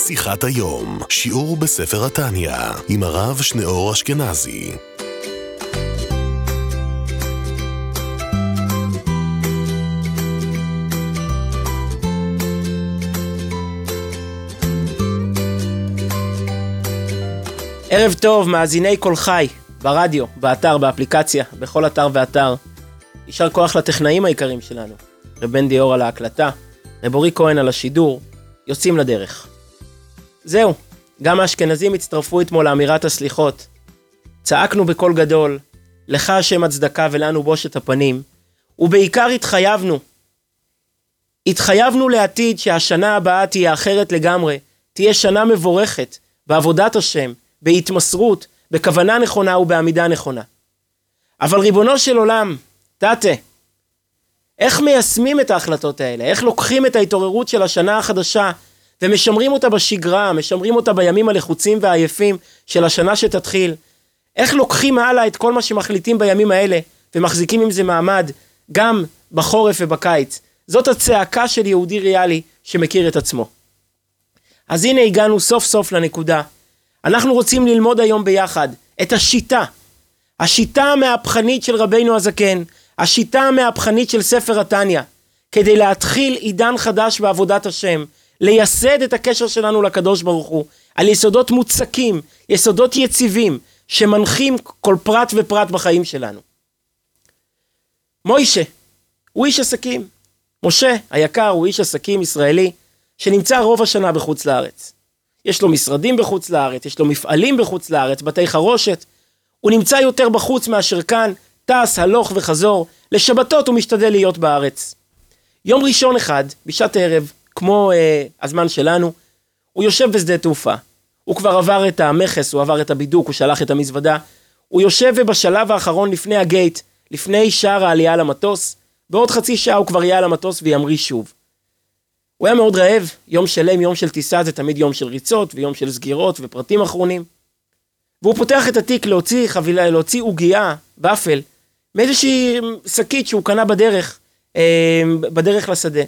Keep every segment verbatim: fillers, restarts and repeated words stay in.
שיחת היום, שיעור בספר התניא, עם הרב שניאור אשכנזי. ערב טוב, מאזיני כל חי, ברדיו, באתר, באפליקציה, בכל אתר ואתר. יישר כוח לטכנאים העיקרים שלנו, רב בן דיאור על ההקלטה, רב אורי כהן על השידור, יוצאים לדרך. זהו, גם האשכנזים הצטרפו אתמול לאמירת הסליחות. צעקנו בקול גדול, לך השם הצדקה ולנו בושת הפנים, ובעיקר התחייבנו. התחייבנו לעתיד שהשנה הבאה תהיה אחרת לגמרי, תהיה שנה מבורכת, בעבודת השם, בהתמסרות, בכוונה נכונה ובעמידה נכונה. אבל ריבונו של עולם, תתה, איך מיישמים את ההחלטות האלה? איך לוקחים את ההתעוררות של השנה החדשה ומשמרים אותה בשגרה, משמרים אותה בימים הלחוצים והעייפים של השנה שתתחיל? איך לוקחים הלאה את כל מה שמחליטים בימים האלה ומחזיקים עם זה מעמד גם בחורף ובקיץ? זאת הצעקה של יהודי ריאלי שמכיר את עצמו. אז הנה הגענו סוף סוף לנקודה. אנחנו רוצים ללמוד היום ביחד את השיטה, השיטה המהפכנית של רבינו הזקן, השיטה המהפכנית של ספר התניא, כדי להתחיל עידן חדש בעבודת השם, לייסד את הקשר שלנו לקדוש ברוך הוא, על יסודות מוצקים, יסודות יציבים, שמנחים כל פרט ופרט בחיים שלנו. מוישה, הוא איש עסקים. משה היקר הוא איש עסקים ישראלי, שנמצא רוב השנה בחוץ לארץ. יש לו משרדים בחוץ לארץ, יש לו מפעלים בחוץ לארץ, בתי חרושת. הוא נמצא יותר בחוץ מאשר כאן, טס, הלוך וחזור. לשבתות הוא משתדל להיות בארץ. יום ראשון אחד, בשעת ערב, כמו אה, הזמן שלנו, הוא יושב בשדה תעופה. הוא כבר עבר את המכס, הוא עבר את הבידוק, הוא שלח את המזוודה. הוא יושב ובשלב האחרון לפני הגייט, לפני שער העלייה למטוס. בעוד חצי שעה הוא כבר יהיה על המטוס וימריא שוב. הוא היה מאוד רעב, יום שלם, יום של טיסה, זה תמיד יום של ריצות ויום של סגירות ופרטים אחרונים. והוא פותח את התיק להוציא חבילה, להוציא עוגיה, באפל, מאיזושהי שקית שהוא קנה בדרך, אה, בדרך לשדה.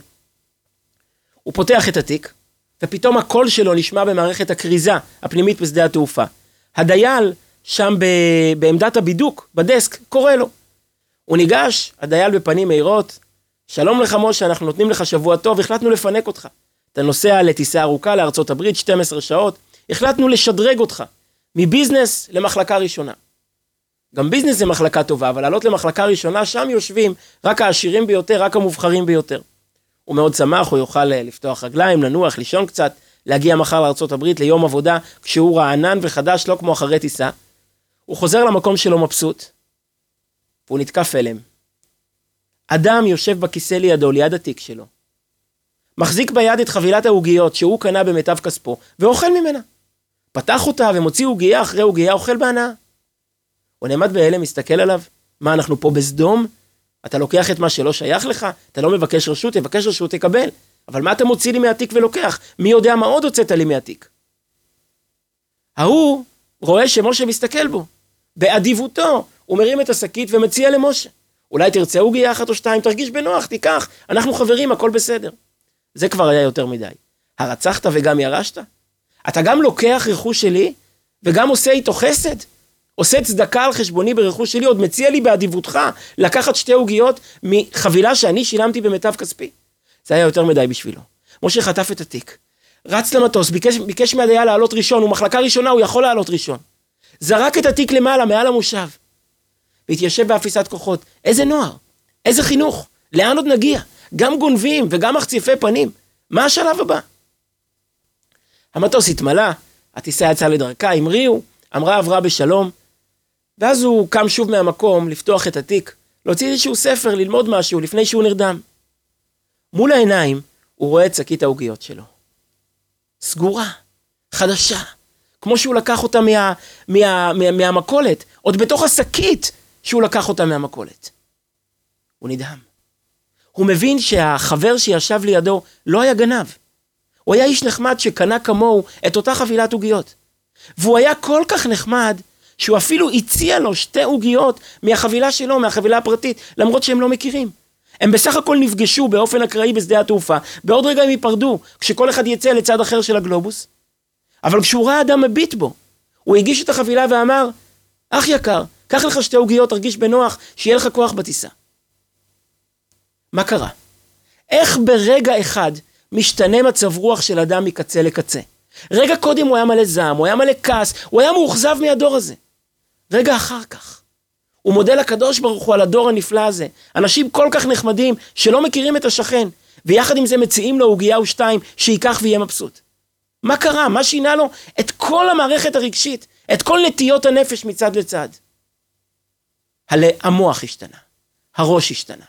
הוא פותח את התיק, ופתאום הקול שלו נשמע במערכת הקריזה הפנימית בשדה התעופה. הדייל שם ב, בעמדת הבידוק, בדסק, קורא לו. הוא ניגש, הדייל בפנים מהירות, שלום לך משה, אנחנו נותנים לך שבוע טוב, החלטנו לפנק אותך. אתה נוסע לטיסה ארוכה לארצות הברית, שתים עשרה שעות, החלטנו לשדרג אותך, מביזנס למחלקה ראשונה. גם ביזנס זה מחלקה טובה, אבל לעלות למחלקה ראשונה, שם יושבים רק העשירים ביותר, רק המובחרים ביותר. הוא מאוד שמח, הוא יוכל לפתוח רגליים, לנוח, לישון קצת, להגיע מחר לארצות הברית ליום עבודה, כשהוא רענן וחדש, לא כמו אחרי טיסה. הוא חוזר למקום שלו מבסוט, והוא נתקף אליהם. אדם יושב בכיסא לידו, ליד התיק שלו, מחזיק ביד את חבילת העוגיות שהוא קנה במיטב כספו, ואוכל ממנה. פתח אותה ומוציא עוגיה אחרי עוגיה, אוכל בהנאה. הוא נעמד בהלם, מסתכל עליו, מה אנחנו פה בסדום? אתה לוקח את מה שלא שייך לך? אתה לא מבקש רשות, תבקש רשות, תקבל. אבל מה אתה מוציא לי מהתיק ולוקח? מי יודע מה עוד הוצאת לי מהתיק? ההוא רואה שמשה מסתכל בו. באדיבותו, הוא מרים את השקית ומציע למשה. אולי תרצה עוגיה אחת או שתיים, תרגיש בנוח, תיקח. אנחנו חברים, הכל בסדר. זה כבר היה יותר מדי. הרצחת וגם ירשת? אתה גם לוקח רכוש שלי, וגם עושה איתו חסד? עושה צדקה על חשבוני ברכוש שלי, עוד מציע לי באדיבותך לקחת שתי עוגיות מחבילה שאני שילמתי במיטב כספי. זה היה יותר מדי בשבילו. משה חטף את התיק, רץ למטוס, ביקש, ביקש מהדייל לעלות ראשון, הוא מחלקה ראשונה, הוא יכול לעלות ראשון. זרק את התיק למעלה, מעל המושב. והתיישב באפיסת כוחות. איזה נוער, איזה חינוך, לאן עוד נגיע? גם גונבים וגם מחציפי פנים. מה השלב הבא? המטוס התמלא, הטיסה יצאה לדרכה, המריאו, אמרה עברה בשלום, ואז הוא קם שוב מהמקום לפתוח את התיק, להוציא איזשהו ספר, ללמוד משהו לפני שהוא נרדם. מול העיניים הוא רואה את שקית העוגיות שלו. סגורה, חדשה, כמו שהוא לקח אותה מה, מה, מה, מהמקולת, עוד בתוך השקית שהוא לקח אותה מהמקולת. הוא נדהם. הוא מבין שהחבר שישב לידו לא היה גנב. הוא היה איש נחמד שקנה כמוהו את אותה חבילת עוגיות. והוא היה כל כך נחמד שהוא אפילו הציע לו שתי עוגיות מהחבילה שלו, מהחבילה הפרטית, למרות שהם לא מכירים. הם בסך הכל נפגשו באופן אקראי בשדה התעופה, בעוד רגע הם ייפרדו, כשכל אחד יצא לצד אחר של הגלובוס, אבל כשהוא ראה אדם מביט בו, הוא הגיש את החבילה ואמר, אח יקר, קח לך שתי עוגיות, תרגיש בנוח, שיהיה לך כוח בטיסה. מה קרה? איך ברגע אחד משתנה מצב רוח של אדם מקצה לקצה? רגע קודם הוא היה מלא זעם, הוא היה מלא כעס, הוא היה מאוכזב מהדור הזה. רגע אחר כך, הוא מודה לקדוש ברוך הוא על הדור הנפלא הזה. אנשים כל כך נחמדים שלא מכירים את השכן, ויחד עם זה מציעים לו עוגיה ושתיים שיקח ויהיה מבסוט. מה קרה? מה שינה לו? את כל המערכת הרגשית, את כל נטיות הנפש מצד לצד. המוח השתנה, הראש השתנה.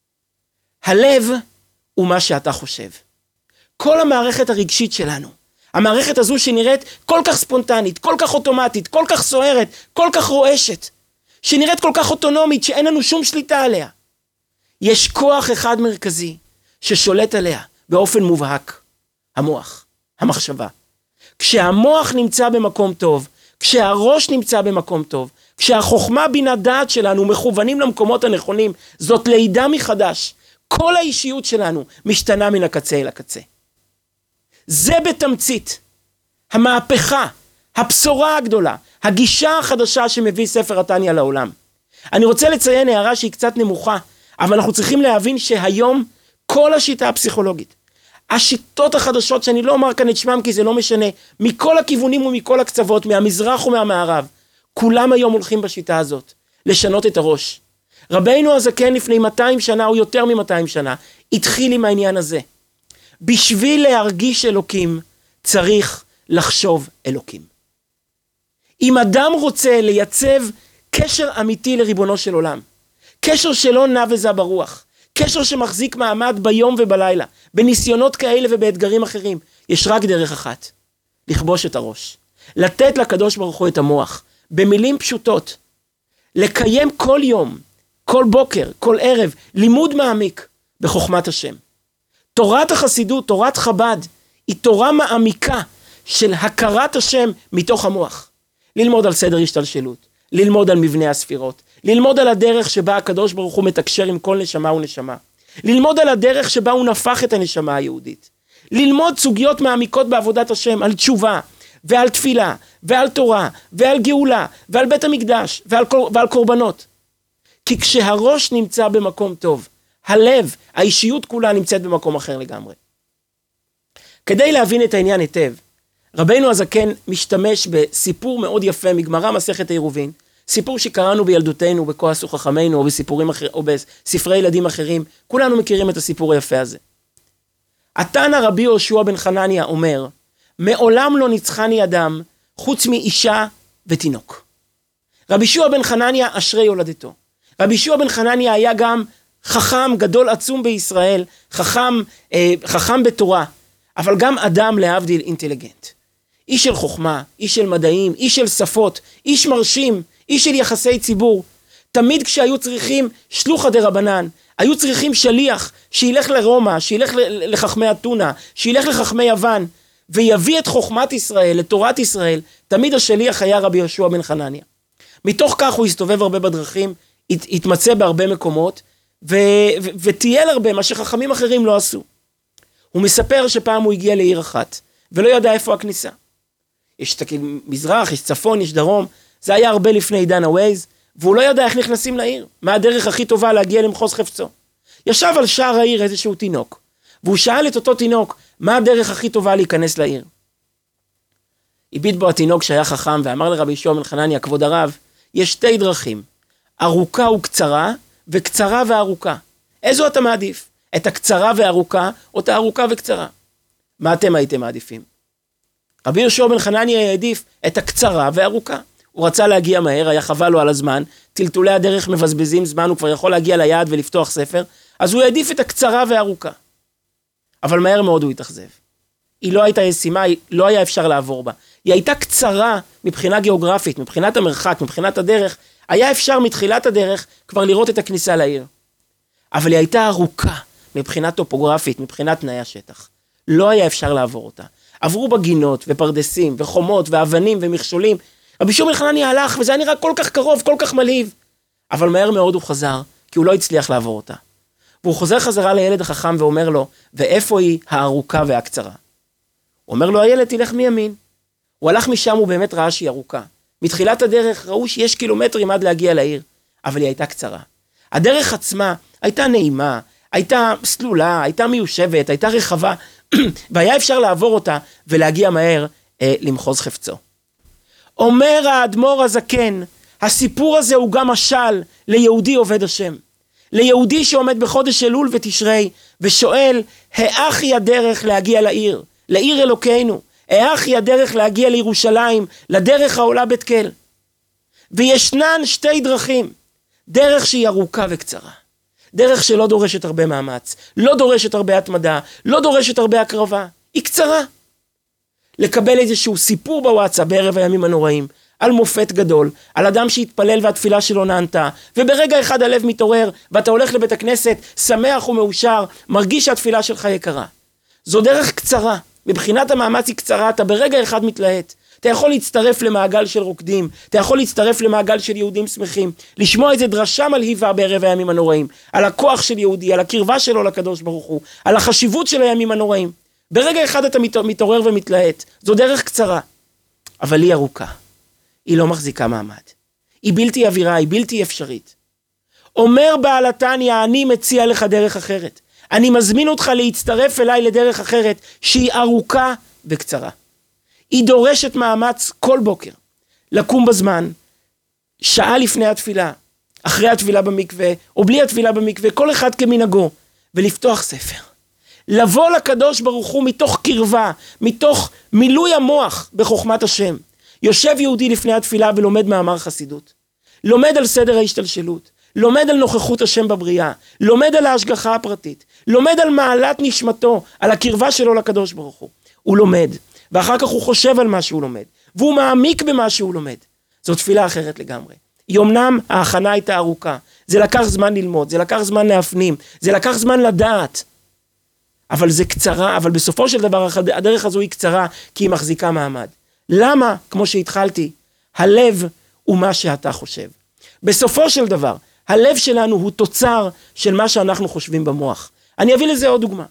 הלב הוא מה שאתה חושב. כל המערכת הרגשית שלנו, המערכת הזו שנראית כל כך ספונטנית, כל כך אוטומטית, כל כך סוערת, כל כך רועשת, שנראית כל כך אוטונומית שאין לנו שום שליטה עליה. יש כוח אחד מרכזי ששולט עליה באופן מובהק, המוח, המחשבה. כשהמוח נמצא במקום טוב, כשהראש נמצא במקום טוב, כשהחוכמה בינה דעת שלנו מכוונים למקומות הנכונים, זאת לידה מחדש. כל האישיות שלנו משתנה מן הקצה אל הקצה. זה בתמצית המהפכה, הבשורה הגדולה, הגישה החדשה שמביא ספר התניא לעולם. אני רוצה לציין הערה שהיא קצת נמוכה, אבל אנחנו צריכים להבין שהיום כל השיטה הפסיכולוגית, השיטות החדשות שאני לא אומר כאן את שמם כי זה לא משנה, מכל הכיוונים ומכל הקצוות, מהמזרח ומהמערב, כולם היום הולכים בשיטה הזאת, לשנות את הראש. רבינו הזקן לפני מאתיים שנה או יותר מ-מאתיים שנה, התחיל עם העניין הזה. בשביל להרגיש אלוקים, צריך לחשוב אלוקים. אם אדם רוצה לייצב קשר אמיתי לריבונו של עולם, קשר שלא נע וזה ברוח, קשר שמחזיק מעמד ביום ובלילה, בניסיונות כאלה ובאתגרים אחרים, יש רק דרך אחת, לכבוש את הראש, לתת לקדוש ברוך הוא את המוח, במילים פשוטות, לקיים כל יום, כל בוקר, כל ערב, לימוד מעמיק בחוכמת השם. תורת החסידות, תורת חב"ד, היא תורה מעמיקה של הכרת השם מתוך המוח. ללמוד על סדר השתלשלות, ללמוד על מבנה הספירות, ללמוד על הדרך שבה הקדוש ברוך הוא מתקשר עם כל נשמה ונשמה, ללמוד על הדרך שבה הוא נפח את הנשמה היהודית, ללמוד סוגיות מעמיקות בעבודת השם, על תשובה ועל תפילה ועל תורה ועל גאולה ועל בית המקדש ועל, ועל קורבנות. כי כשהראש נמצא במקום טוב, הלב, האישיות כולה נמצאת במקום אחר לגמרי. כדי להבין את העניין היטב, רבינו הזקן משתמש בסיפור מאוד יפה מגמרא מסכת עירובין, סיפור שקראנו בילדותנו, בכועס וחכמינו, או בסיפורים אחר, או בספרי ילדים אחרים, כולנו מכירים את הסיפור היפה הזה. התנא רבי יהושע בן חנניה אומר, מעולם לא ניצחני אדם, חוץ מאישה ותינוק. רבי יהושע בן חנניה אשרי יולדתו. רבי יהושע בן חנניה היה גם חכם גדול עצום בישראל, חכם, אה, חכם בתורה, אבל גם אדם להבדיל אינטליגנט. איש של חוכמה, איש של מדעים, איש של שפות, איש מרשים, איש של יחסי ציבור. תמיד כשהיו צריכים שלוחא דרבנן, היו צריכים שליח שילך לרומא, שילך לחכמי אתונה, שילך לחכמי יוון, ויביא את חוכמת ישראל, את תורת ישראל, תמיד השליח היה רבי יהושע בן חנניה. מתוך כך הוא הסתובב הרבה בדרכים, הת, התמצא בהרבה מקומות, ו, ו, וטייל הרבה, מה שחכמים אחרים לא עשו. הוא מספר שפעם הוא הגיע לעיר אחת, ולא ידע איפה הכניסה. יש מזרח, יש צפון, יש דרום, זה היה הרבה לפני עידן הווייז, והוא לא ידע איך נכנסים לעיר, מה הדרך הכי טובה להגיע למחוז חפצו. ישב על שער העיר איזשהו תינוק, והוא שאל את אותו תינוק, מה הדרך הכי טובה להיכנס לעיר? הביט בו התינוק שהיה חכם, ואמר לרבי יהושע בן חנניה, כבוד הרב, יש שתי דרכים, ארוכה וקצרה, וקצרה וארוכה. איזו אתה מעדיף? את הקצרה והארוכה, או את הארוכה וקצרה? מה אתם הייתם מעדיפים? רבי יהושע בן חנניה העדיף את הקצרה והארוכה. הוא רצה להגיע מהר, היה חבל לו על הזמן, טלטולי הדרך מבזבזים זמן, הוא כבר יכול להגיע ליעד ולפתוח ספר, אז הוא העדיף את הקצרה והארוכה. אבל מהר מאוד הוא התאכזב. היא לא הייתה ישימה, לא היה אפשר לעבור בה. היא הייתה קצרה מבחינה גיאוגרפית, מבחינת המרחק, מבחינת הדרך, היה אפשר מתחילת הדרך כבר לראות את הכניסה לעיר. אבל היא הייתה ארוכה מבחינת טופוגרפית, מבחינת תנאי השטח. לא היה אפשר לעבור אותה. עברו בגינות ופרדסים וחומות ואבנים ומכשולים. רבי יהושע בן חנניה הלך וזה היה נראה כל כך קרוב, כל כך מלהיב. אבל מהר מאוד הוא חזר, כי הוא לא הצליח לעבור אותה. והוא חוזר חזרה לילד החכם ואומר לו, ואיפה היא הארוכה והקצרה? הוא אומר לו, הילד תלך מימין. הוא הלך משם, הוא באמת ראה שהיא ארוכה. מתחילת הדרך ראו שיש קילומטרים עד להגיע לעיר, אבל היא הייתה קצרה. הדרך עצמה הייתה נעימה, הייתה סלולה, הייתה מיושבת, הייתה רחבה, והיה אפשר לעבור אותה ולהגיע מהר אה, למחוז חפצו. אומר האדמו"ר הזקן, הסיפור הזה הוא גם משל ליהודי עובד השם. ליהודי שעומד בחודש אלול ותשרי ושואל, האך היא הדרך להגיע לעיר, לעיר אלוקינו, האך היא הדרך להגיע לירושלים, לדרך העולה בית כל. וישנן שתי דרכים, דרך שהיא ארוכה וקצרה, דרך שלא דורשת הרבה מאמץ, לא דורשת הרבה התמדה, לא דורשת הרבה הקרבה, היא קצרה. לקבל איזשהו סיפור בוואטסאפ בערב הימים הנוראים, על מופת גדול, על אדם שהתפלל והתפילה שלו נענתה, וברגע אחד הלב מתעורר, ואתה הולך לבית הכנסת, שמח ומאושר, מרגיש שהתפילה שלך יקרה. זו דרך קצרה, מבחינת המאמץ היא קצרה, אתה ברגע אחד מתלהט. אתה יכול להצטרף למעגל של רוקדים, אתה יכול להצטרף למעגל של יהודים שמחים, לשמוע איזה דרשה מלהיבה בערב הימים הנוראים, על הכוח של יהודי, על הקרבה שלו לקדוש ברוך הוא, על החשיבות של הימים הנוראים. ברגע אחד אתה מתעורר ומתלהט, זו דרך קצרה, אבל היא ארוכה. היא לא מחזיקה מעמד. היא בלתי אווירה, היא בלתי אפשרית. אומר בעל התניא, אני מציע לך דרך אחרת. אני מזמין אותך להצטרף אליי לדרך אחרת, שהיא ארוכה וקצרה. היא דורשת מאמץ כל בוקר. לקום בזמן, שעה לפני התפילה, אחרי התפילה במקווה, או בלי התפילה במקווה, כל אחד כמנהגו, ולפתוח ספר. לבוא לקדוש ברוך הוא מתוך קרבה, מתוך מילוי המוח בחוכמת השם. יושב יהודי לפני התפילה ולומד מאמר חסידות. לומד על סדר ההשתלשלות. לומד על נוכחות השם בבריאה. לומד על ההשגחה הפרטית. לומד על מעלת נשמתו, על הקרבה שלו לקדוש ברוך הוא. הוא לומד, ואחר כך הוא חושב על מה שהוא לומד. והוא מעמיק במה שהוא לומד. זו תפילה אחרת לגמרי. יומנם ההכנה הייתה ארוכה. זה לקח זמן ללמוד, זה לקח זמן להפנים, זה לקח זמן לדעת. אבל זה קצרה, אבל בסופו של דבר הדרך הזו היא קצרה, כי היא מחזיקה מעמד. למה? כמו שהתחלתי, הלב הוא מה שאתה חושב. בסופו של דבר, הלב שלנו הוא תוצר של מה שאנחנו חושבים במוח. אני אביא לזה עוד דוגמה.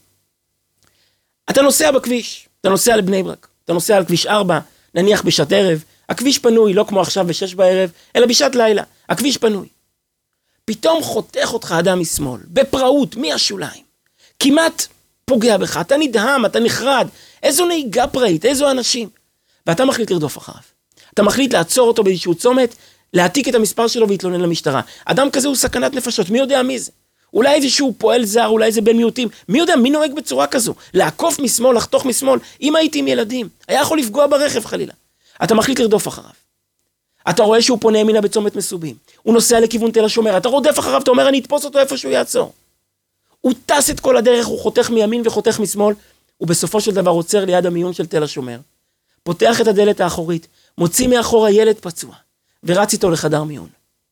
אתה נוסע בכביש, אתה נוסע לבני ברק, אתה נוסע על כביש ארבע, נניח בשעת ערב, הכביש פנוי, לא כמו עכשיו בשש בערב, אלא בשעת לילה, הכביש פנוי. פתאום חותך אותך אדם משמאל, בפראות, מהשוליים, כמעט פוגע בך, אתה נדהם, אתה נחרד, איזו נהיגה פראית, איזו אנשים. ואתה מחליט לרדוף אחריו. אתה מחליט לעצור אותו באיזשהו צומת, להעתיק את המספר שלו והתלונן למשטרה. אדם כזה הוא סכנת נפשות, מי יודע מי זה? אולי איזשהו פועל זר, אולי איזה בן מיעוטים, מי יודע מי נוהג בצורה כזו? לעקוף משמאל, לחתוך משמאל, אם הייתי עם ילדים, היה יכול לפגוע ברכב חלילה. אתה מחליט לרדוף אחריו. אתה רואה שהוא פונה ימינה בצומת מסובים, הוא נוסע לכיוון תל השומר, אתה רודף אחריו, אתה אומר אני אתפוס אותו איפה שהוא יעצור. הוא טס את כל הדרך, הוא חותך מימין וחותך משמאל, ובסופו של דבר עוצר ליד המיון של תל השומר. פותח את הדלת האחורית, מוציא מאחור הילד פצוע, ורץ איתו לחדר מיון.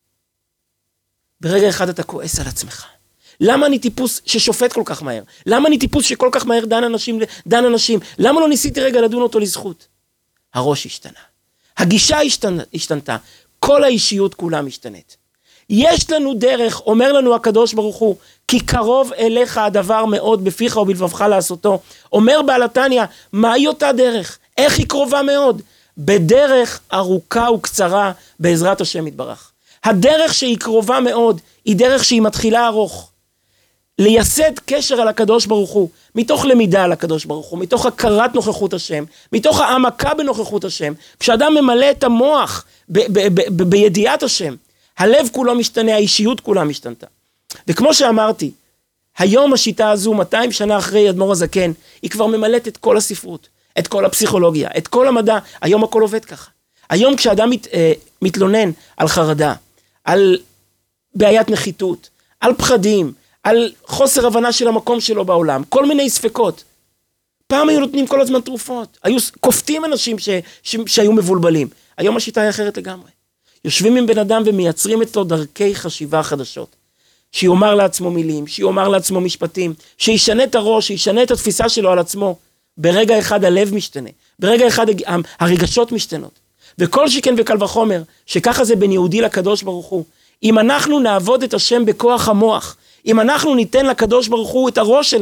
ברגע אחד אתה כועס על עצמך. למה אני טיפוס ששופט כל כך מהר? למה אני טיפוס שכל כך מהר דן אנשים, דן אנשים? למה לא ניסיתי רגע לדון אותו לזכות? הראש השתנה. הגישה השתנה, השתנתה. כל האישיות כולה משתנית. יש לנו דרך, אומר לנו הקדוש ברוך הוא, כי קרוב אליך הדבר מאוד בפיך ובלבבך לעשותו. אומר בעל התניא, מהי אותה דרך? איך היא קרובה מאוד? בדרך ארוכה וקצרה בעזרת השם יתברך. הדרך שהיא קרובה מאוד, היא דרך שהיא מתחילה ארוך. לייסד קשר על הקדוש ברוך הוא, מתוך למידה על הקדוש ברוך הוא, מתוך הכרת נוכחות השם, מתוך העמקה בנוכחות השם, כשאדם ממלא את המוח ב- ב- ב- ב- בידיעת השם, הלב כולו משתנה, האישיות כולה משתנתה. וכמו שאמרתי, היום השיטה הזו, מאתיים שנה אחרי אדמו"ר הזקן, היא כבר ממלאת את כל הספרות, את כל הפסיכולוגיה, את כל המדע, היום הכל עובד ככה. היום כשאדם מת, אה, מתלונן על חרדה, על בעיית נחיתות, על פחדים, על חוסר הבנה של המקום שלו בעולם, כל מיני ספקות. פעם היו נותנים כל הזמן תרופות, היו כופתים אנשים ש, ש, שהיו מבולבלים. היום השיטה היא אחרת לגמרי. יושבים עם בן אדם ומייצרים אצלו דרכי חשיבה חדשות. שיאמר לעצמו מילים, שיאמר לעצמו משפטים, שישנה את הראש, שישנה את התפיסה שלו על עצמו. ברגע אחד הלב משתנה, ברגע אחד הרגשות משתנות. וכל שכן וקל וחומר, שככה זה בין יהודי לקדוש ברוך הוא. אם אנחנו נעבוד את השם בכוח המוח, אם אנחנו ניתן לקדוש ברוך הוא את הראש שלנו,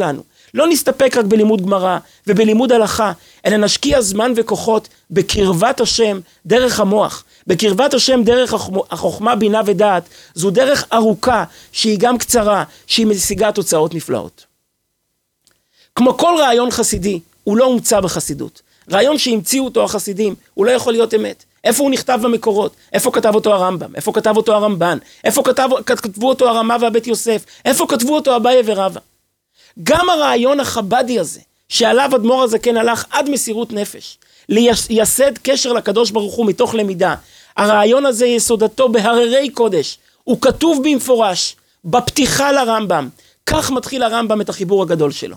לא נסתפק רק בלימוד גמרא ובלימוד הלכה, אלא נשקיע זמן וכוחות בקרבת השם דרך המוח, בקרבת השם דרך החוכמה, בינה ודעת. זו דרך ארוכה שהיא גם קצרה, שהיא משיגה תוצאות נפלאות. כמו כל רעיון חסידי, הוא לא הומצא בחסידות. רעיון שהמציאו אותו החסידים, הוא לא יכול להיות אמת. איפה הוא נכתב במקורות? איפה כתב אותו הרמב"ם? איפה כתב אותו הרמב"ן? איפה כתב, כתבו אותו הרמ"א והבית יוסף? איפה כתבו אותו אביי ורבא? גם הרעיון החבדי הזה, שעליו אדמו"ר הזקן הלך עד מסירות נפש, לייסד קשר לקדוש ברוך הוא מתוך למידה, הרעיון הזה יסודתו בהררי קודש, הוא כתוב במפורש, בפתיחה לרמב"ם. כך מתחיל הרמב"ם את החיבור הגדול שלו.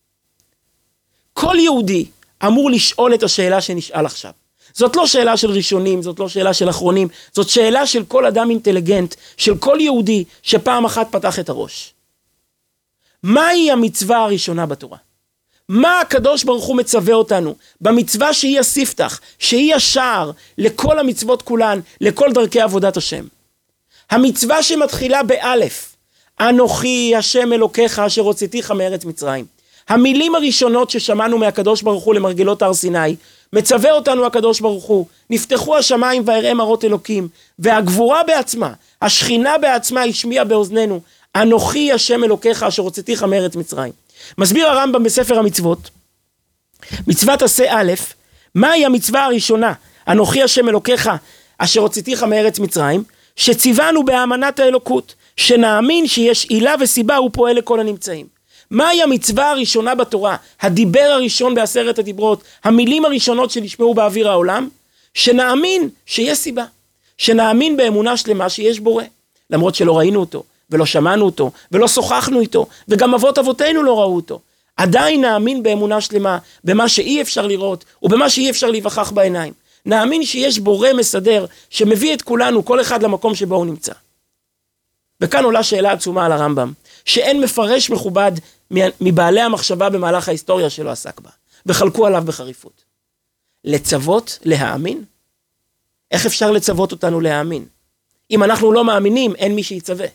כל יהודי אמור לשאול את השאלה שנשאל עכשיו. זאת לא שאלה של ראשונים, זאת לא שאלה של אחרונים, זאת שאלה של כל אדם אינטליגנט, של כל יהודי שפעם אחת פתח את הראש. מהי המצווה הראשונה בתורה? מה הקדוש ברוך הוא מצווה אותנו? במצווה שהיא הספתח, שהיא השער לכל המצוות כולן, לכל דרכי עבודת השם. המצווה שמתחילה באלף, אנוכי השם אלוקיך אשר הוצאתיך מארץ מצרים. המילים הראשונות ששמענו מהקדוש ברוך הוא למרגלות הר סיני, מצווה אותנו הקדוש ברוך הוא, נפתחו השמיים ואראה מראות אלוקים, והגבורה בעצמה, השכינה בעצמה השמיעה באוזנינו, אנוכי השם אלוקיך אשר הוצאתיך מארץ מצרים. מסביר הרמב"ם בספר המצוות, מצוות עשה א', מהי המצווה הראשונה, אנוכי השם אלוקיך אשר הוצאתיך מארץ מצרים, שציוונו באמנת האלוקות, שנאמין שיש עילה וסיבה הוא פועל לכל הנמצאים. מהי המצווה הראשונה בתורה, הדיבר הראשון בעשרת הדיברות, המילים הראשונות שנשמעו באוויר העולם? שנאמין שיש סיבה, שנאמין באמונה שלמה שיש בורא, למרות שלא ראינו אותו, ולא שמענו אותו, ולא שוחחנו איתו, וגם אבות אבותינו לא ראו אותו. עדיין נאמין באמונה שלמה, במה שאי אפשר לראות, ובמה שאי אפשר להיווכח בעיניים. נאמין שיש בורא מסדר, שמביא את כולנו, כל אחד למקום שבו הוא נמצא. וכאן עולה שאלה עצומה על הרמב"ם, שאין מפרש מכובד מבעלי המחשבה במהלך ההיסטוריה שלא עסק בה, וחלקו עליו בחריפות. לצוות להאמין? איך אפשר לצוות אותנו להאמין? אם אנחנו לא מאמינים, אין מי שיצווה.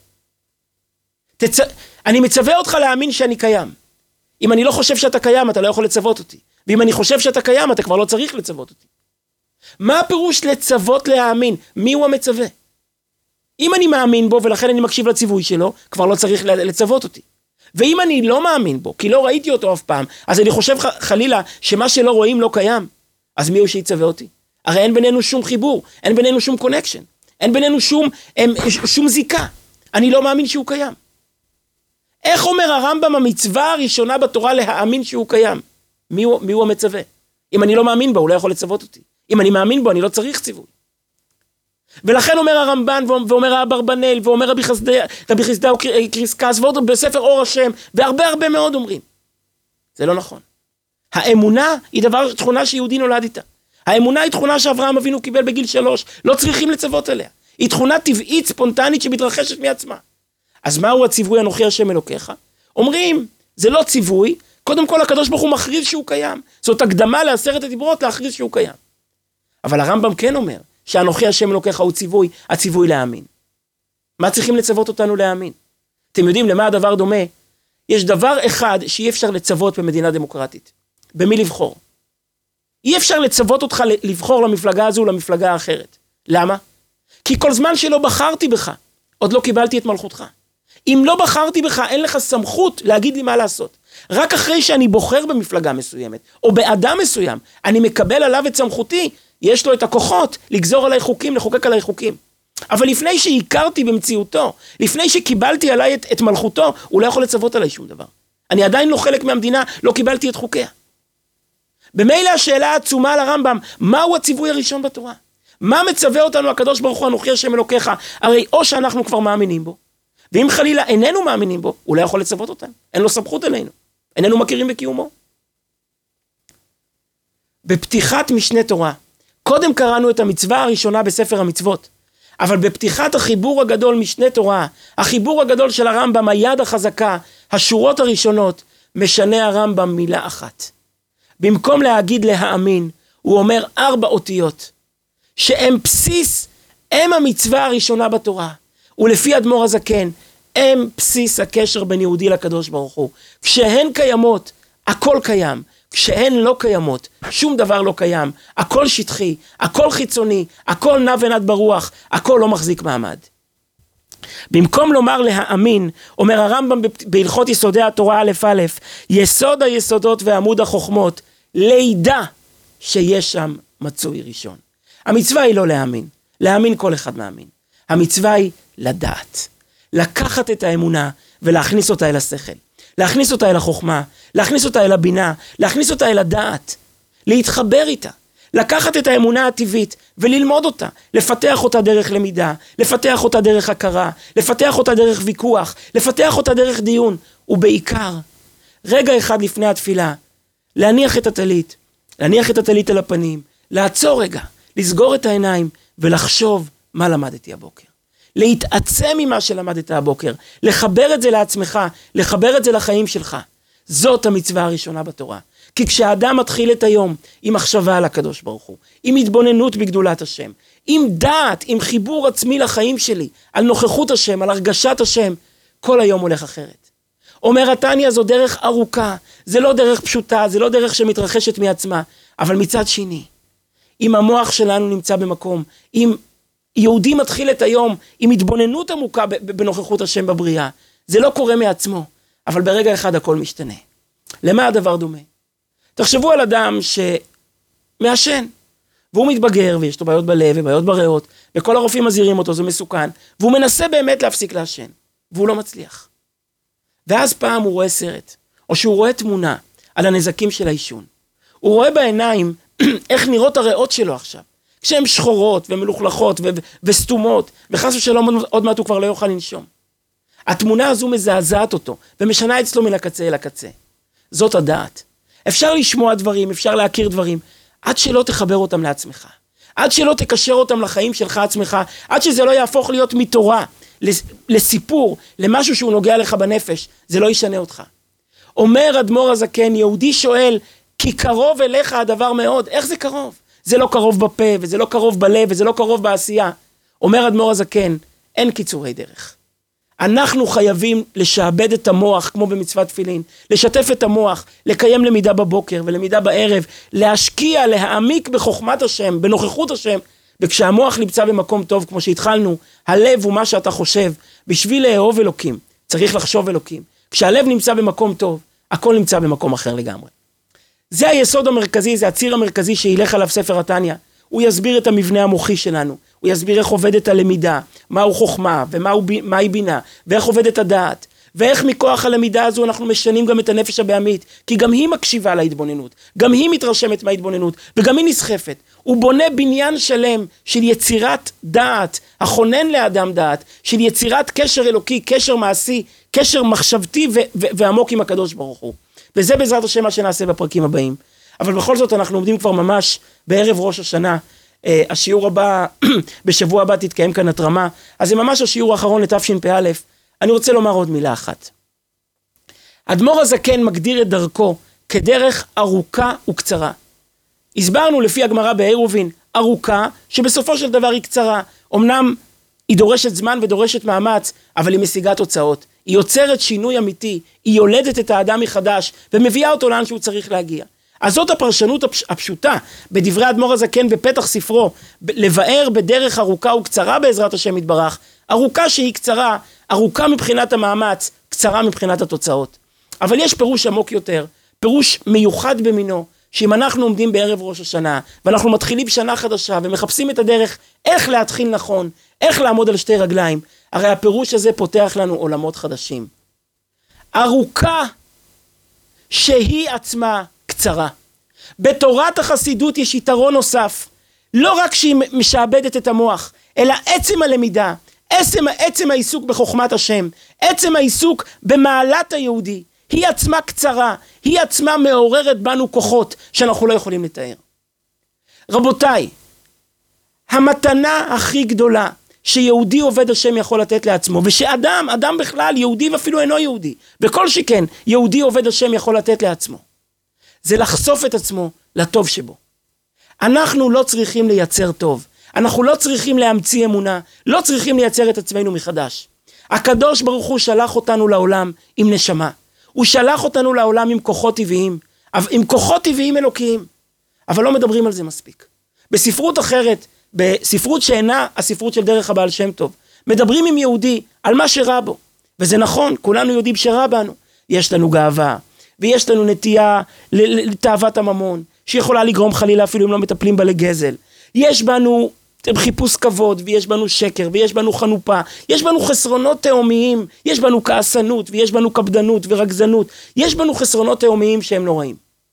תצ... אני מצווה אותך להאמין שאני קיים. אם אני לא חושב שאתה קיים, אתה לא יכול לצוות אותי. ואם אני חושב שאתה קיים, אתה כבר לא צריך לצוות אותי. מה הפירוש לצוות להאמין? מי הוא המצווה? אם אני מאמין בו ולכן אני מקשיב לציווי שלו, כבר לא צריך לצוות אותי. ואם אני לא מאמין בו, כי לא ראיתי אותו אף פעם, אז אני חושב חלילה שמה שלא רואים לא קיים, אז מי הוא שיצווה אותי? הרי אין בינינו שום חיבור, אין בינינו שום קונקשן, אין בינינו שום, שום זיקה. אני לא מאמין שהוא קיים. איך אומר הרמב"ם המצווה הראשונה בתורה להאמין שהוא קיים? מי הוא, מי הוא המצווה? אם אני לא מאמין בו, הוא לא יכול לצוות אותי. אם אני מאמין בו, אני לא צריך ציווי. ולכן אומר הרמב"ן, ואומר האברבנאל, ואומר רבי חסדאו קריסקס, ועוד בספר אור השם, והרבה הרבה מאוד אומרים. זה לא נכון. האמונה היא דבר, תכונה שיהודי נולד איתה. האמונה היא תכונה שאברהם אבינו קיבל בגיל שלוש, לא צריכים לצוות עליה. היא תכונה טבעית, ספונטנית, שמתרחשת מעצמה. אז מהו הציווי אנוכי השם אלוקיך? אומרים, זה לא ציווי, קודם כל הקדוש ברוך הוא מכריז שהוא קיים. זאת הקדמה לעשרת הדיברות להכריז שהוא קיים. אבל הרמב"ם כן אומר, שאנוכי השם אלוקיך הוא ציווי, הציווי להאמין. מה צריכים לצוות אותנו להאמין? אתם יודעים למה הדבר דומה? יש דבר אחד שאי אפשר לצוות במדינה דמוקרטית. במי לבחור? אי אפשר לצוות אותך לבחור למפלגה הזו ולמפלגה האחרת. למה? כי כל זמן שלא בחרתי בך, עוד לא קיבלתי את מלכותך. אם לא בחרתי בך, אין לך סמכות להגיד לי מה לעשות. רק אחרי שאני בוחר במפלגה מסוימת, או באדם מסוים, אני מקבל עליו את סמכותי, יש לו את הכוחות לגזור עליי חוקים, לחוקק עליי חוקים. אבל לפני שהכרתי במציאותו, לפני שקיבלתי עליי את, את מלכותו, הוא לא יכול לצוות עליי שום דבר. אני עדיין לא חלק מהמדינה, לא קיבלתי את חוקיה. במילא השאלה העצומה על הרמב"ם, מהו הציווי הראשון בתורה? מה מצווה אותנו הקדוש ברוך הוא אנוכי השם אלוקיך? הרי או שאנחנו כבר מאמינים בו, ואם חלילה איננו מאמינים בו, הוא לא יכול לצוות אותנו. אין לו סמכות אלינו. איננו מכירים בקיומו. בפתיחת משנה תורה, קודם קראנו את המצווה הראשונה בספר המצוות, אבל בפתיחת החיבור הגדול משנה תורה, החיבור הגדול של הרמב"ם, היד החזקה, השורות הראשונות, משנה הרמב"ם מילה אחת. במקום להגיד להאמין, הוא אומר ארבע אותיות, שהם בסיס, הם המצווה הראשונה בתורה, ולפי אדמו"ר הזקן, הם בסיס הקשר בין יהודי לקדוש ברוך הוא. כשהן קיימות, הכל קיים. כשהן לא קיימות, שום דבר לא קיים, הכל שטחי, הכל חיצוני, הכל נע ונד ברוח, הכל לא מחזיק מעמד. במקום לומר להאמין, אומר הרמב"ם בהלכות יסודי התורה א' א', יסוד היסודות ועמוד החוכמות, לידע שיש שם מצוי ראשון. המצווה היא לא להאמין, להאמין כל אחד מאמין. המצווה היא לדעת, לקחת את האמונה ולהכניס אותה אל השכל. להכניס אותה אל החוכמה, להכניס אותה אל הבינה, להכניס אותה אל הדעת, להתחבר איתה, לקחת את האמונה הטבעית וללמוד אותה, לפתח אותה דרך למידה, לפתח אותה דרך הכרה, לפתח אותה דרך ויכוח, לפתח אותה דרך דיון, ובעיקר, רגע אחד לפני התפילה, להניח את הטלית, להניח את הטלית על הפנים, לעצור רגע, לסגור את העיניים ולחשוב מה למדתי הבוקר. להתעצם ממה שלמדת הבוקר, לחבר את זה לעצמך, לחבר את זה לחיים שלך. זאת המצווה הראשונה בתורה. כי כשאדם מתחיל את היום עם מחשבה על הקדוש ברוך הוא, עם התבוננות בגדולת השם, עם דעת, עם חיבור עצמי לחיים שלי, על נוכחות השם, על הרגשת השם, כל היום הולך אחרת. אומר התניא, זו דרך ארוכה, זה לא דרך פשוטה, זה לא דרך שמתרחשת מעצמה, אבל מצד שני, אם המוח שלנו נמצא במקום, אם יהודי מתחיל את היום עם התבוננות עמוקה בנוכחות השם בבריאה, זה לא קורה מעצמו, אבל ברגע אחד הכל משתנה. למה הדבר דומה? תחשבו על אדם שמעשן, והוא מתבגר, ויש לו בעיות בלב ובעיות בריאות, וכל הרופאים מזהירים אותו, זה מסוכן, והוא מנסה באמת להפסיק לעשן, והוא לא מצליח. ואז פעם הוא רואה סרט, או שהוא רואה תמונה על הנזקים של העישון. הוא רואה בעיניים איך נראות הריאות שלו עכשיו, כשהן שחורות ומלוכלכות ו- וסתומות, וחס ושלום עוד מעט הוא כבר לא יוכל לנשום. התמונה הזו מזעזעת אותו, ומשנה אצלו מן הקצה אל הקצה. זאת הדעת. אפשר לשמוע דברים, אפשר להכיר דברים, עד שלא תחבר אותם לעצמך. עד שלא תקשר אותם לחיים שלך עצמך, עד שזה לא יהפוך להיות מתורה, לסיפור, למשהו שהוא נוגע לך בנפש, זה לא ישנה אותך. אומר אדמו"ר הזקן, יהודי שואל, כי קרוב אליך הדבר מאוד, איך זה קרוב? זה לא קרוב בפה, וזה לא קרוב בלב, וזה לא קרוב בעשייה. אומר אדמו"ר הזקן, אין קיצורי דרך. אנחנו חייבים לשעבד את המוח, כמו במצוות תפילין, לשתף את המוח, לקיים למידה בבוקר ולמידה בערב, להשקיע, להעמיק בחוכמת השם, בנוכחות השם, וכשהמוח נמצא במקום טוב, כמו שהתחלנו, הלב הוא מה שאתה חושב, בשביל לאהוב אלוקים, צריך לחשוב אלוקים. כשהלב נמצא במקום טוב, הכל נמצא במקום אחר לגמרי. זה היסוד המרכזי, זה הציר המרכזי שילך עליו ספר התניא. הוא יסביר את המבנה המוחי שלנו, הוא יסביר איך עובדת הלמידה, מהו חוכמה ומהי בינה, ואיך עובדת הדעת, ואיך מכוח הלמידה הזו אנחנו משנים גם את הנפש הבהמית, כי גם היא מקשיבה להתבוננות, גם היא מתרשמת מההתבוננות, וגם היא נסחפת. הוא בונה בניין שלם של יצירת דעת, הכונן לאדם דעת, של יצירת קשר אלוקי, קשר מעשי, קשר מחשבתי ו- ו- ועמוק עם הקדוש ברוך הוא. וזה בעזרת השם מה שנעשה בפרקים הבאים. אבל בכל זאת אנחנו עומדים כבר ממש בערב ראש השנה, uh, השיעור הבא, בשבוע הבא תתקיים כאן התרמה, אז זה ממש השיעור האחרון לתשפ"א. אני רוצה לומר עוד מילה אחת. אדמו"ר הזקן מגדיר את דרכו כדרך ארוכה וקצרה. הסברנו לפי הגמרא בעירובין, ארוכה שבסופו של דבר היא קצרה. אמנם היא דורשת זמן ודורשת מאמץ, אבל היא משיגה תוצאות. היא יוצרת שינוי אמיתי, היא יולדת את האדם מחדש, ומביאה אותו לאן שהוא צריך להגיע. אז זאת הפרשנות הפשוטה בדברי אדמו"ר הזקן בפתח ספרו, לבאר בדרך ארוכה וקצרה בעזרת השם יתברך, ארוכה שהיא קצרה, ארוכה מבחינת המאמץ, קצרה מבחינת התוצאות. אבל יש פירוש עמוק יותר, פירוש מיוחד במינו, שאם אנחנו עומדים בערב ראש השנה, ואנחנו מתחילים שנה חדשה, ומחפשים את הדרך איך להתחיל נכון, איך לעמוד על שתי רגליים, הרי הפירוש הזה פותח לנו עולמות חדשים. ארוכה שהיא עצמה קצרה. בתורת החסידות יש יתרון נוסף, לא רק שהיא משעבדת את המוח, אלא עצם הלמידה, עצם, עצם העיסוק בחוכמת השם, עצם העיסוק במעלת היהודי, היא עצמה קצרה, היא עצמה מעוררת בנו כוחות שאנחנו לא יכולים לתאר. רבותיי, המתנה הכי גדולה שיהודי עובד השם יכול לתת לעצמו, ושאדם, אדם בכלל, יהודי ואפילו אינו יהודי, בכל שכן, יהודי עובד השם יכול לתת לעצמו, זה לחשוף את עצמו לטוב שבו. אנחנו לא צריכים לייצר טוב, אנחנו לא צריכים להמציא אמונה, לא צריכים לייצר את עצמנו מחדש. הקדוש ברוך הוא שלח אותנו לעולם עם נשמה, הוא שלח אותנו לעולם עם כוחות טבעיים, עם כוחות טבעיים אלוקיים, אבל לא מדברים על זה מספיק. בספרות אחרת, בספרות שאינה הספרות של דרך הבעל שם טוב, מדברים עם יהודי על מה שרע בו, וזה נכון, כולנו יודעים שרע בנו, יש לנו גאווה, ויש לנו נטייה לתאוות הממון, שיכולה לגרום חלילה אפילו אם לא מטפלים בה לגזל, יש בנו חיפוש כבוד, ויש בנו שקר, ויש בנו חנופה, יש בנו חסרונות תאומיים, יש בנו כעסנות, ויש בנו קפדנות ורגזנות, יש בנו חסרונות תאומיים שהם נוראים.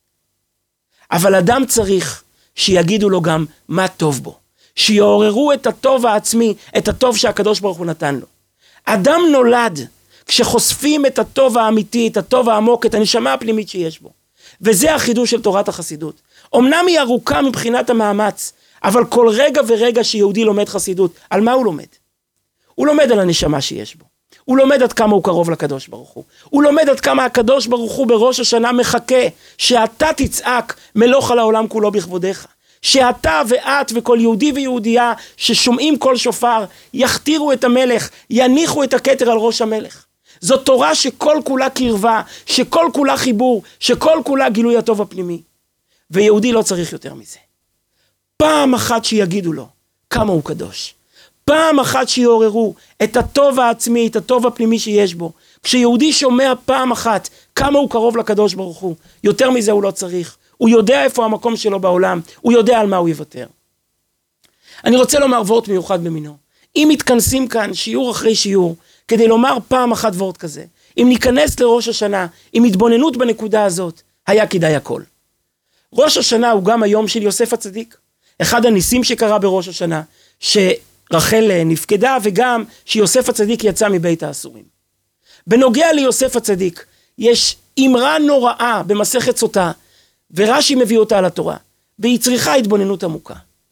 אבל אדם צריך שיגידו לו גם מה טוב בו, שיעוררו את הטוב העצמי, את הטוב שהקדוש ברוך הוא נתן לו. אדם נולד כשחושפים את הטוב האמיתי, את הטוב העמוק, את הנשמה הפנימית שיש בו. וזה החידוש של תורת החסידות. אמנם היא ארוכה מבחינת המאמץ, אבל כל רגע ורגע שיהודי לומד חסידות, על מה הוא לומד? הוא לומד על הנשמה שיש בו. הוא לומד עד כמה הוא קרוב לקדוש ברוך הוא. הוא לומד עד כמה הקדוש ברוך הוא בראש השנה מחכה שאתה תצעק מלוך על העולם כולו בכבודך. שאתה ואת וכל יהודי ויהודייה ששומעים כל שופר יכתירו את המלך, יניחו את הכתר על ראש המלך. זו תורה שכל כולה קרבה, שכל כולה חיבור, שכל כולה גילוי הטוב הפנימי. ויהודי לא צריך יותר מזה. פעם אחת שיגידו לו כמה הוא קדוש. פעם אחת שיעוררו את הטוב העצמי, את הטוב הפנימי שיש בו. כשיהודי שומע פעם אחת כמה הוא קרוב לקדוש ברוך הוא, יותר מזה הוא לא צריך. הוא יודע איפה המקום שלו בעולם, הוא יודע על מה הוא יוותר. אני רוצה לומר וורט מיוחד במינו. אם מתכנסים כאן שיעור אחרי שיעור, כדי לומר פעם אחת וורט כזה, אם ניכנס לראש השנה, עם התבוננות בנקודה הזאת, היה כדאי הכל. ראש השנה הוא גם היום של יוסף הצדיק. אחד הניסים שקרה בראש השנה, שרחל נפקדה, וגם שיוסף הצדיק יצא מבית האסורים. בנוגע ליוסף הצדיק, יש אמרה נוראה במסכת סוטה, ורש"י מביא אותה על התורה, והיא צריכה התבוננות עמוקה.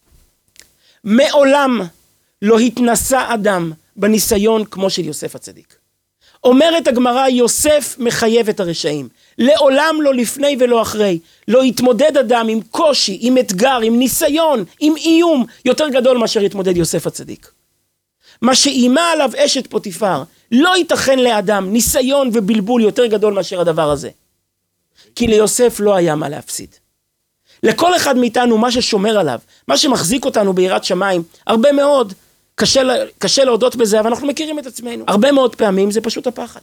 מעולם לא התנסה אדם בניסיון כמו של יוסף הצדיק. אומרת הגמרא, יוסף מחייב את הרשעים. לעולם לא לפני ולא אחרי. לא יתמודד אדם עם קושי, עם אתגר, עם ניסיון, עם איום, יותר גדול מאשר יתמודד יוסף הצדיק. מה שאימה עליו אשת פוטיפר, לא ייתכן לאדם ניסיון ובלבול יותר גדול מאשר הדבר הזה. כי ליוסף לא היה מה להפסיד. לכל אחד מאיתנו מה ששומר עליו, מה שמחזיק אותנו ביראת שמיים, הרבה מאוד, קשה, קשה להודות בזה, אבל אנחנו מכירים את עצמנו. הרבה מאוד פעמים זה פשוט הפחד.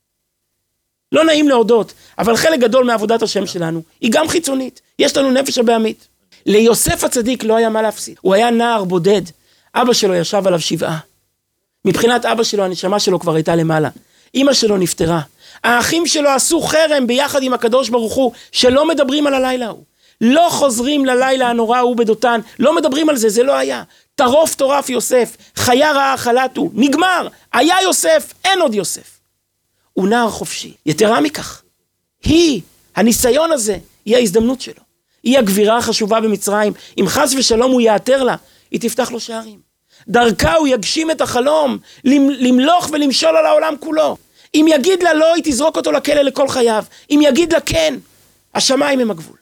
לא נעים להודות, אבל חלק גדול מעבודת השם שלנו היא גם חיצונית. יש לנו נפש הבהמית. ליוסף הצדיק לא היה מה להפסיד. הוא היה נער בודד. אבא שלו ישב עליו שבעה. מבחינת אבא שלו, הנשמה שלו כבר הייתה למעלה. אמא שלו נפטרה. האחים שלו עשו חרם ביחד עם הקדוש ברוך הוא, שלא מדברים על הלילה ההוא. לא חוזרים ללילה הנורא ההוא בדותן, לא מדברים על זה, זה לא היה. טרוף טורף יוסף, חיה רעה חלטו, נגמר. היה יוסף, אין עוד יוסף. הוא נער חופשי. יתרה מכך, היא, הניסיון הזה, היא ההזדמנות שלו. היא הגבירה החשובה במצרים. אם חס ושלום הוא יאתר לה, היא תפתח לו שערים. דרכה הוא יגשים את החלום, למלוך ולמשול על העולם כולו. אם יגיד לה לא, היא תזרוק אותו לכלא לכל חייו. אם יגיד לה כן, השמיים הם הגבול.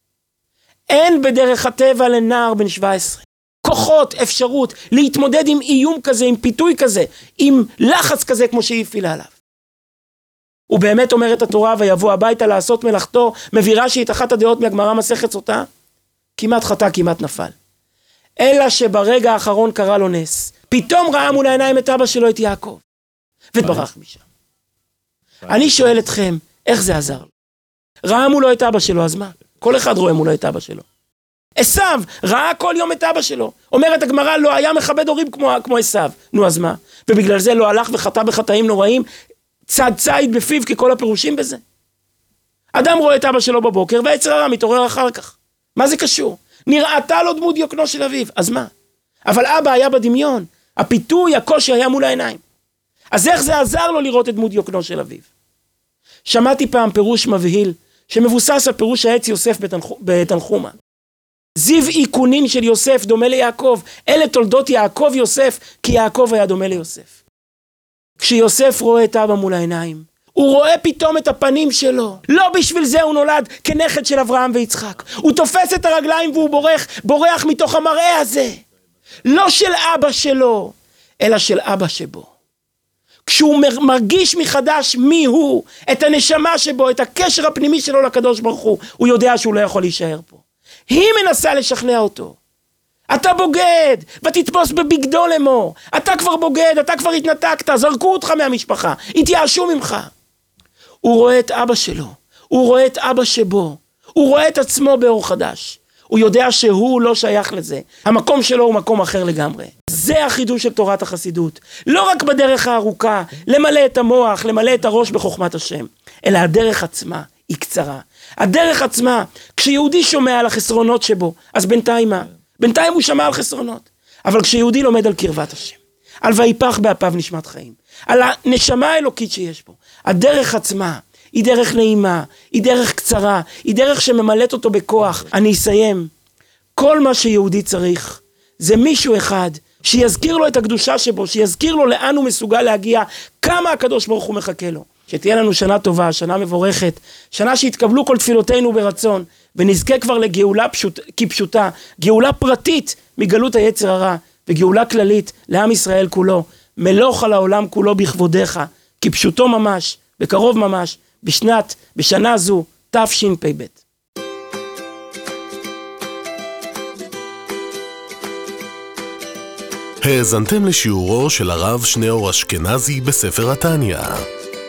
אין בדרך הטבע לנער בן שבע עשרה כוחות, אפשרות להתמודד עם איום כזה, עם פיתוי כזה, עם לחץ כזה כמו שהיא הפעילה עליו. הוא באמת אומר את התורה, ויבוא הביתה לעשות מלאכתו, מבירה שהיא את אחת הדעות מהגמרא מסכת סוטה, כמעט חטא, כמעט נפל. אלא שברגע האחרון קרה לו נס. פתאום ראה מול העיניים את אבא שלו, את יעקב. וברח משם. אני שואל אתכם, איך זה עזר לו? ראה מולו את אבא שלו, אז מה? כל אחד רואה מולו את אבא שלו. עשיו ראה כל יום את אבא שלו. אומרת הגמרא, לא היה מכבד הורים כמו, כמו עשיו. נו, אז מה? ובגלל זה לא הלך וחטא בחטאים נוראים, צד ציד בפיו ככל הפירושים בזה. אדם רואה את אבא שלו בבוקר, והיצר הרע מתעורר אחר כך. מה זה קשור? נראתה לו דמות יוקנו של אביו, אז מה? אבל אבא היה בדמיון, הפיתוי, הקושי היה מול העיניים. אז איך זה עזר לו לראות את דמות יוקנו של אביו? שמעתי פעם פירוש מבהיל, שמבוסס על פירוש העץ יוסף בתנחומה. זיו עיקונין של יוסף דומה ליעקב, אלה תולדות יעקב יוסף, כי יעקב היה דומה ליוסף. כשיוסף רואה את אבא מול העיניים, הוא רואה פתאום את הפנים שלו. לא בשביל זה הוא נולד כנכד של אברהם ויצחק. הוא תופס את הרגליים והוא בורח, בורח מתוך המראה הזה. לא של אבא שלו, אלא של אבא שבו. כשהוא מרגיש מחדש מי הוא, את הנשמה שבו, את הקשר הפנימי שלו לקדוש ברוך הוא, הוא יודע שהוא לא יכול להישאר פה. היא מנסה לשכנע אותו. אתה בוגד, ותתפוס בבגדו לאמור. אתה כבר בוגד, אתה כבר התנתקת, זרקו אותך מהמשפחה, התייאשו ממך. הוא רואה את אבא שלו, הוא רואה את אבא שבו, הוא רואה את עצמו באור חדש. הוא יודע שהוא לא שייך לזה. המקום שלו הוא מקום אחר לגמרי. זה החידוש של תורת החסידות. לא רק בדרך הארוכה, למלא את המוח, למלא את הראש בחוכמת השם, אלא הדרך עצמה היא קצרה. הדרך עצמה, כשיהודי שומע על החסרונות שבו, אז בינתיים מה? בינתיים הוא שמע על חסרונות. אבל כשיהודי לומד על קרבת השם, על ויפח באפיו נשמת חיים, על הנשמה האלוקית שיש בו, הדרך עצמה היא דרך נעימה, היא דרך קצרה, היא דרך שממלאת אותו בכוח. אני אסיים. כל מה שיהודי צריך זה מישהו אחד שיזכיר לו את הקדושה שבו, שיזכיר לו לאן הוא מסוגל להגיע, כמה הקדוש ברוך הוא מחכה לו. שתהיה לנו שנה טובה, שנה מבורכת, שנה שיתקבלו כל תפילותינו ברצון, ונזכה כבר לגאולה פשוט, כפשוטה, גאולה פרטית מגלות היצר הרע, וגאולה כללית לעם ישראל כולו, מלוך על העולם כולו בכבודך, כפשוטו ממש, בקרוב ממש, בשנת, בשנה זו, תשפ"ב. האזנתם לשיעורו של הרב שניאור אשכנזי בספר התניא.